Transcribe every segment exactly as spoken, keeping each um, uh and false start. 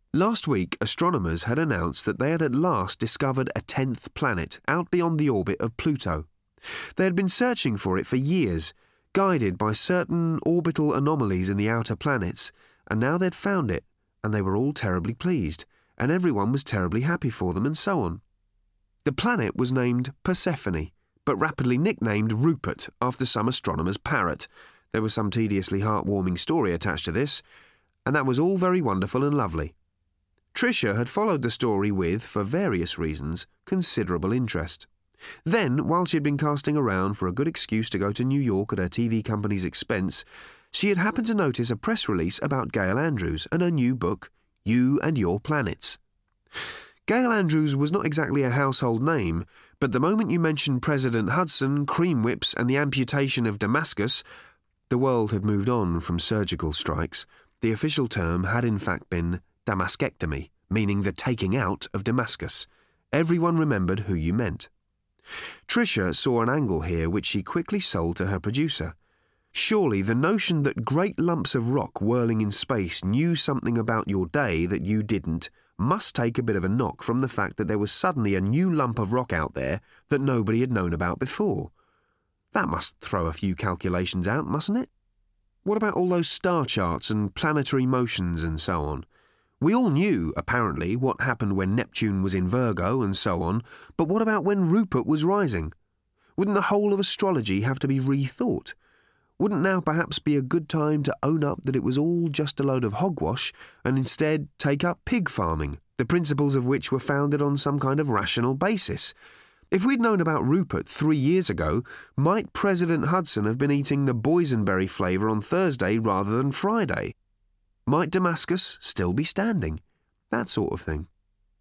Last week, astronomers had announced that they had at last discovered a tenth planet out beyond the orbit of Pluto. They had been searching for it for years, guided by certain orbital anomalies in the outer planets, and now they'd found it, and they were all terribly pleased, and everyone was terribly happy for them, and so on. The planet was named Persephone, but rapidly nicknamed Rupert after some astronomer's parrot. There was some tediously heartwarming story attached to this, and that was all very wonderful and lovely. Tricia had followed the story with, for various reasons, considerable interest. Then, while she had been casting around for a good excuse to go to New York at her T V company's expense, she had happened to notice a press release about Gail Andrews and her new book, You and Your Planets. Gail Andrews was not exactly a household name, but the moment you mentioned President Hudson, cream whips, and the amputation of Damascus, the world had moved on from surgical strikes. The official term had in fact been Damascectomy, meaning the taking out of Damascus. Everyone remembered who you meant. Tricia saw an angle here which she quickly sold to her producer. Surely the notion that great lumps of rock whirling in space knew something about your day that you didn't must take a bit of a knock from the fact that there was suddenly a new lump of rock out there that nobody had known about before. That must throw a few calculations out, mustn't it? What about all those star charts and planetary motions and so on? We all knew, apparently, what happened when Neptune was in Virgo and so on, but what about when Rupert was rising? Wouldn't the whole of astrology have to be rethought? Wouldn't now perhaps be a good time to own up that it was all just a load of hogwash and instead take up pig farming, the principles of which were founded on some kind of rational basis? If we'd known about Rupert three years ago, might President Hudson have been eating the boysenberry flavour on Thursday rather than Friday? Might Damascus still be standing? That sort of thing.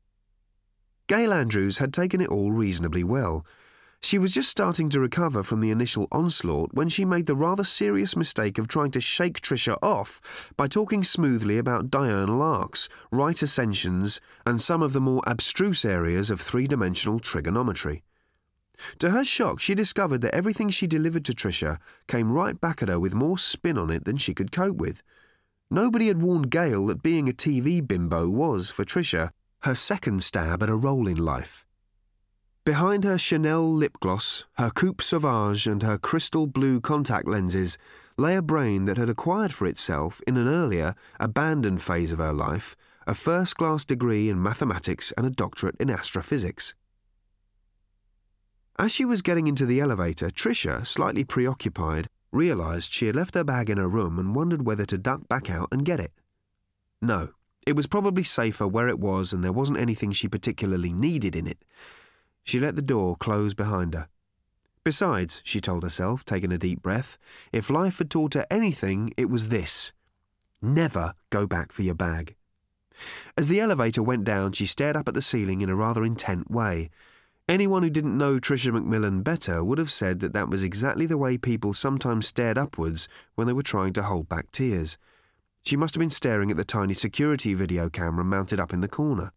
Gail Andrews had taken it all reasonably well. She was just starting to recover from the initial onslaught when she made the rather serious mistake of trying to shake Tricia off by talking smoothly about diurnal arcs, right ascensions, and some of the more abstruse areas of three-dimensional trigonometry. To her shock, she discovered that everything she delivered to Tricia came right back at her with more spin on it than she could cope with. Nobody had warned Gail that being a T V bimbo was, for Tricia, her second stab at a role in life. Behind her Chanel lip gloss, her coupe sauvage and her crystal blue contact lenses lay a brain that had acquired for itself, in an earlier, abandoned phase of her life, a first-class degree in mathematics and a doctorate in astrophysics. As she was getting into the elevator, Tricia, slightly preoccupied, realised she had left her bag in her room and wondered whether to duck back out and get it. No, it was probably safer where it was and there wasn't anything she particularly needed in it. She let the door close behind her. Besides, she told herself, taking a deep breath, if life had taught her anything, it was this. Never go back for your bag. As the elevator went down, she stared up at the ceiling in a rather intent way. Anyone who didn't know Tricia McMillan better would have said that that was exactly the way people sometimes stared upwards when they were trying to hold back tears. She must have been staring at the tiny security video camera mounted up in the corner.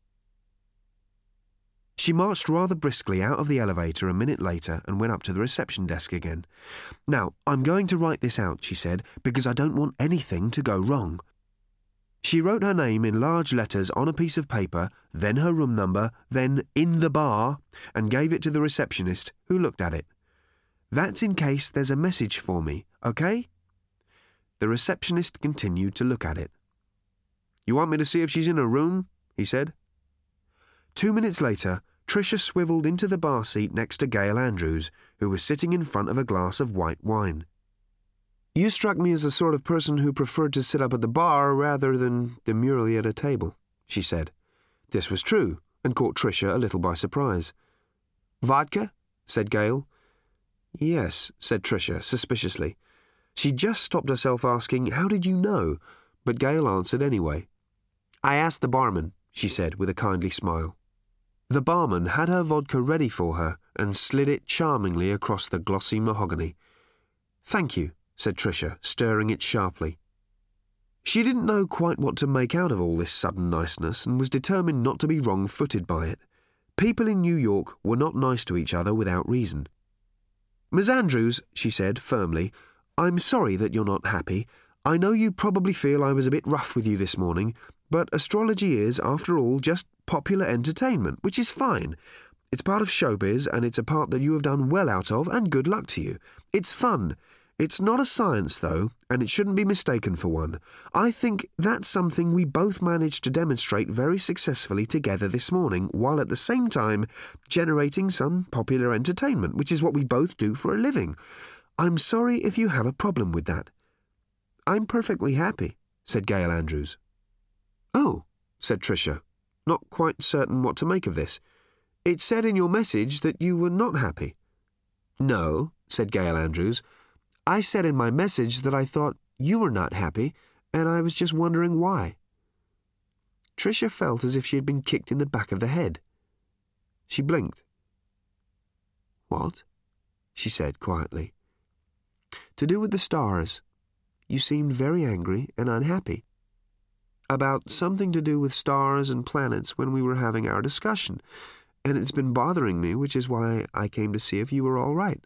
She marched rather briskly out of the elevator a minute later and went up to the reception desk again. "Now, I'm going to write this out," she said, "because I don't want anything to go wrong." She wrote her name in large letters on a piece of paper, then her room number, then "in the bar," and gave it to the receptionist, who looked at it. "That's in case there's a message for me, okay?" The receptionist continued to look at it. "You want me to see if she's in her room?" he said. Two minutes later, Tricia swivelled into the bar seat next to Gail Andrews, who was sitting in front of a glass of white wine. "You struck me as the sort of person who preferred to sit up at the bar rather than demurely at a table," she said. This was true, and caught Tricia a little by surprise. "Vodka?" said Gail. "Yes," said Tricia, suspiciously. She just stopped herself asking, "How did you know?" But Gail answered anyway. "I asked the barman," she said with a kindly smile. The barman had her vodka ready for her and slid it charmingly across the glossy mahogany. "Thank you," said Tricia, stirring it sharply. She didn't know quite what to make out of all this sudden niceness and was determined not to be wrong-footed by it. People in New York were not nice to each other without reason. "Miss Andrews," she said firmly, "I'm sorry that you're not happy. I know you probably feel I was a bit rough with you this morning, But astrology is, after all, just popular entertainment, which is fine. It's part of showbiz, and it's a part that you have done well out of, and good luck to you. It's fun. It's not a science, though, and it shouldn't be mistaken for one. I think that's something we both managed to demonstrate very successfully together this morning, while at the same time generating some popular entertainment, which is what we both do for a living. I'm sorry if you have a problem with that." "I'm perfectly happy," said Gail Andrews. "Oh," said Tricia, not quite certain what to make of this. "It said in your message that you were not happy." "No," said Gail Andrews. "I said in my message that I thought you were not happy, and I was just wondering why." Tricia felt as if she had been kicked in the back of the head. She blinked. "What?" she said quietly. "To do with the stars. You seemed very angry and unhappy. About something to do with stars and planets when we were having our discussion, and it's been bothering me, which is why I came to see if you were all right."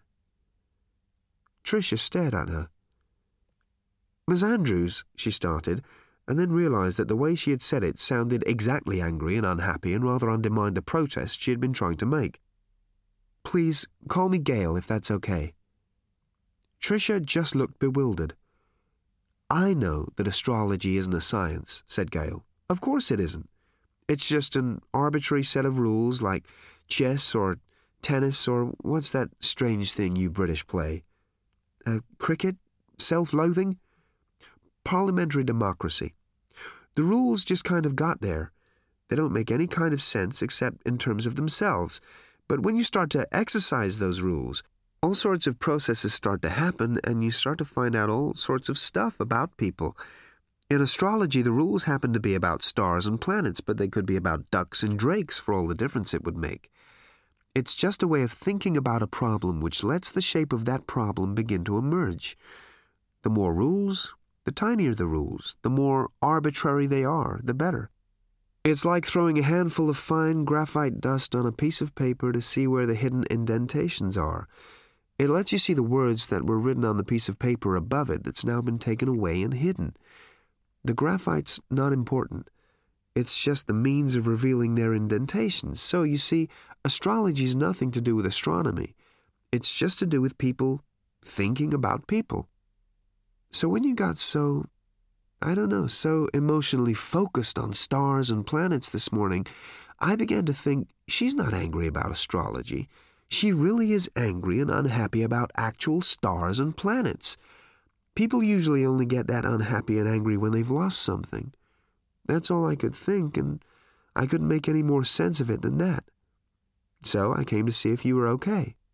Tricia stared at her. "Miss Andrews," she started, and then realized that the way she had said it sounded exactly angry and unhappy and rather undermined the protest she had been trying to make. "Please, call me Gail if that's okay." Tricia just looked bewildered. "I know that astrology isn't a science," said Gail. "Of course it isn't. It's just an arbitrary set of rules like chess or tennis or what's that strange thing you British play? Uh, cricket? Self-loathing? Parliamentary democracy. The rules just kind of got there. They don't make any kind of sense except in terms of themselves. But when you start to exercise those rules, all sorts of processes start to happen, and you start to find out all sorts of stuff about people. In astrology, the rules happen to be about stars and planets, but they could be about ducks and drakes for all the difference it would make. It's just a way of thinking about a problem which lets the shape of that problem begin to emerge. The more rules, the tinier the rules, the more arbitrary they are, the better. It's like throwing a handful of fine graphite dust on a piece of paper to see where the hidden indentations are. It lets you see the words that were written on the piece of paper above it that's now been taken away and hidden. The graphite's not important. It's just the means of revealing their indentations. So, you see, astrology's nothing to do with astronomy. It's just to do with people thinking about people. So when you got so, I don't know, so emotionally focused on stars and planets this morning, I began to think she's not angry about astrology. She really is angry and unhappy about actual stars and planets. People usually only get that unhappy and angry when they've lost something. That's all I could think, and I couldn't make any more sense of it than that. So I came to see if you were okay.